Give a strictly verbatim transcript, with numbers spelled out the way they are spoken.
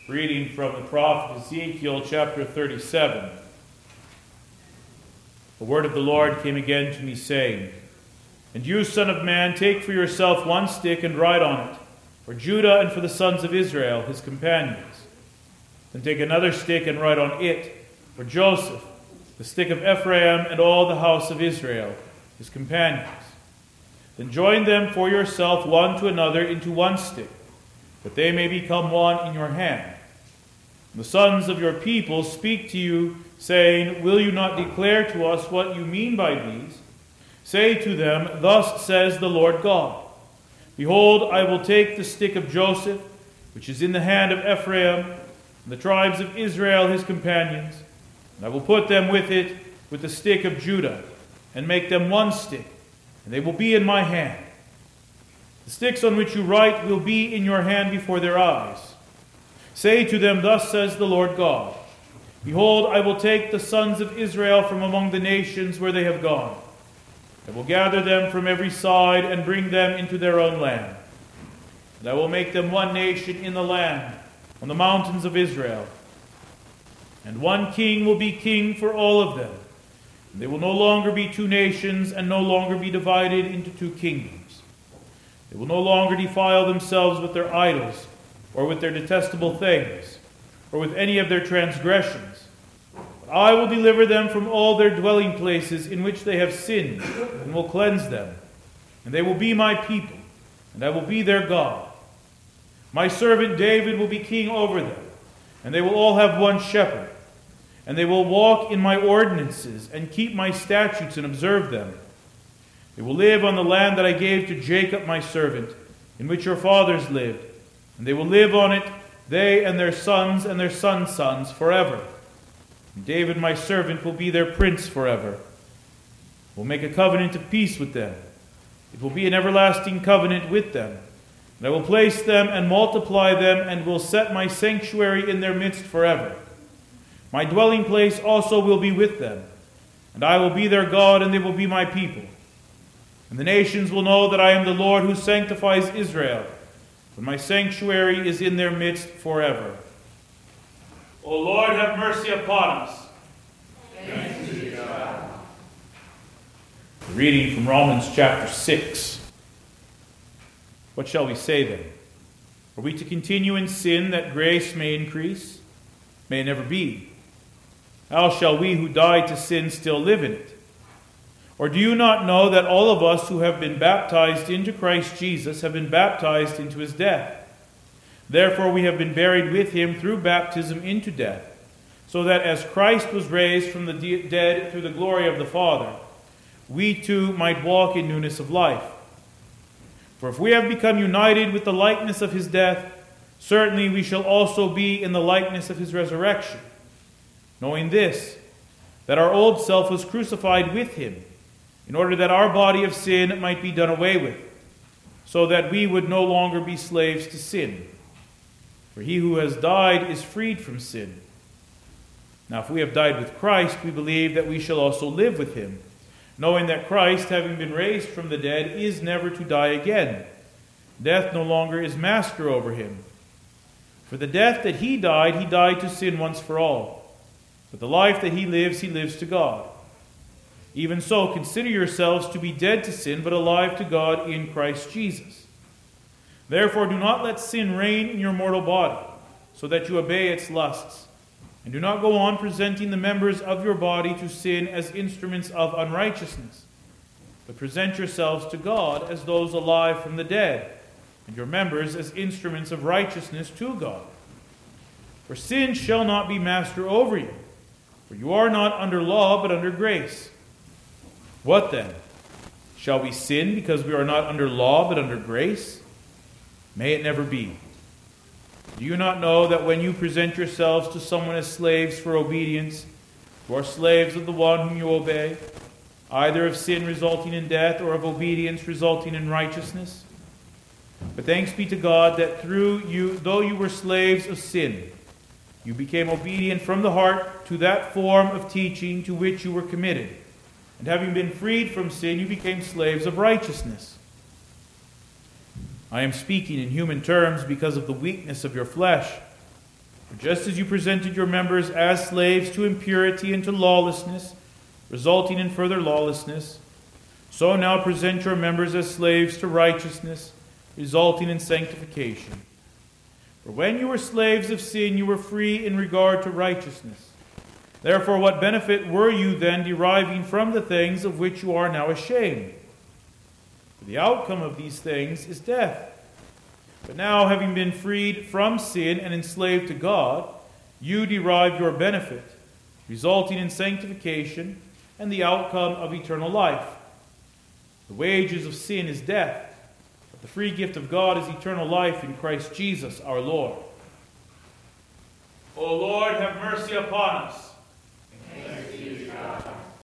Reading from the prophet Ezekiel chapter thirty-seven. The word of the Lord came again to me, saying, And you, son of man, take for yourself one stick and write on it, for Judah and for the sons of Israel, his companions. Then take another stick and write on it, for Joseph, the stick of Ephraim, and all the house of Israel, his companions. Then join them for yourself one to another into one stick, that they may become one in your hand. The sons of your people speak to you, saying, Will you not declare to us what you mean by these? Say to them, Thus says the Lord God, Behold, I will take the stick of Joseph, which is in the hand of Ephraim, and the tribes of Israel his companions, and I will put them with it with the stick of Judah, and make them one stick, and they will be in my hand. The sticks on which you write will be in your hand before their eyes. Say to them, Thus says the Lord God, Behold, I will take the sons of Israel from among the nations where they have gone. I will gather them from every side and bring them into their own land. And I will make them one nation in the land, on the mountains of Israel. And one king will be king for all of them. And they will no longer be two nations and no longer be divided into two kingdoms. They will no longer defile themselves with their idols, or with their detestable things, or with any of their transgressions. But I will deliver them from all their dwelling places in which they have sinned, and will cleanse them. And they will be my people, and I will be their God. My servant David will be king over them, and they will all have one shepherd. And they will walk in my ordinances, and keep my statutes, and observe them. They will live on the land that I gave to Jacob my servant, in which your fathers lived. And they will live on it, they and their sons and their sons' sons, forever. And David my servant will be their prince forever. I will make a covenant of peace with them. It will be an everlasting covenant with them. And I will place them and multiply them, and will set my sanctuary in their midst forever. My dwelling place also will be with them. And I will be their God, and they will be my people. And the nations will know that I am the Lord who sanctifies Israel. For my sanctuary is in their midst forever. O Lord, have mercy upon us. Thanks be to God. Reading from Romans chapter six. What shall we say then? Are we to continue in sin that grace may increase? May it never be. How shall we who died to sin still live in it? Or do you not know that all of us who have been baptized into Christ Jesus have been baptized into his death? Therefore we have been buried with him through baptism into death, so that as Christ was raised from the de- dead through the glory of the Father, we too might walk in newness of life. For if we have become united with the likeness of his death, certainly we shall also be in the likeness of his resurrection, knowing this, that our old self was crucified with him, in order that our body of sin might be done away with, so that we would no longer be slaves to sin. For he who has died is freed from sin. Now if we have died with Christ, we believe that we shall also live with him, knowing that Christ, having been raised from the dead, is never to die again. Death no longer is master over him. For the death that he died, he died to sin once for all. But the life that he lives, he lives to God. Even so, consider yourselves to be dead to sin, but alive to God in Christ Jesus. Therefore, do not let sin reign in your mortal body, so that you obey its lusts. And do not go on presenting the members of your body to sin as instruments of unrighteousness, but present yourselves to God as those alive from the dead, and your members as instruments of righteousness to God. For sin shall not be master over you, for you are not under law, but under grace. What then? Shall we sin because we are not under law but under grace? May it never be. Do you not know that when you present yourselves to someone as slaves for obedience, you are slaves of the one whom you obey, either of sin resulting in death or of obedience resulting in righteousness? But thanks be to God that through you, though you were slaves of sin, you became obedient from the heart to that form of teaching to which you were committed. And having been freed from sin, you became slaves of righteousness. I am speaking in human terms because of the weakness of your flesh. For just as you presented your members as slaves to impurity and to lawlessness, resulting in further lawlessness, so now present your members as slaves to righteousness, resulting in sanctification. For when you were slaves of sin, you were free in regard to righteousness. Therefore, what benefit were you then deriving from the things of which you are now ashamed? For the outcome of these things is death. But now, having been freed from sin and enslaved to God, you derive your benefit, resulting in sanctification and the outcome of eternal life. The wages of sin is death, but the free gift of God is eternal life in Christ Jesus our Lord. O Lord, have mercy upon us.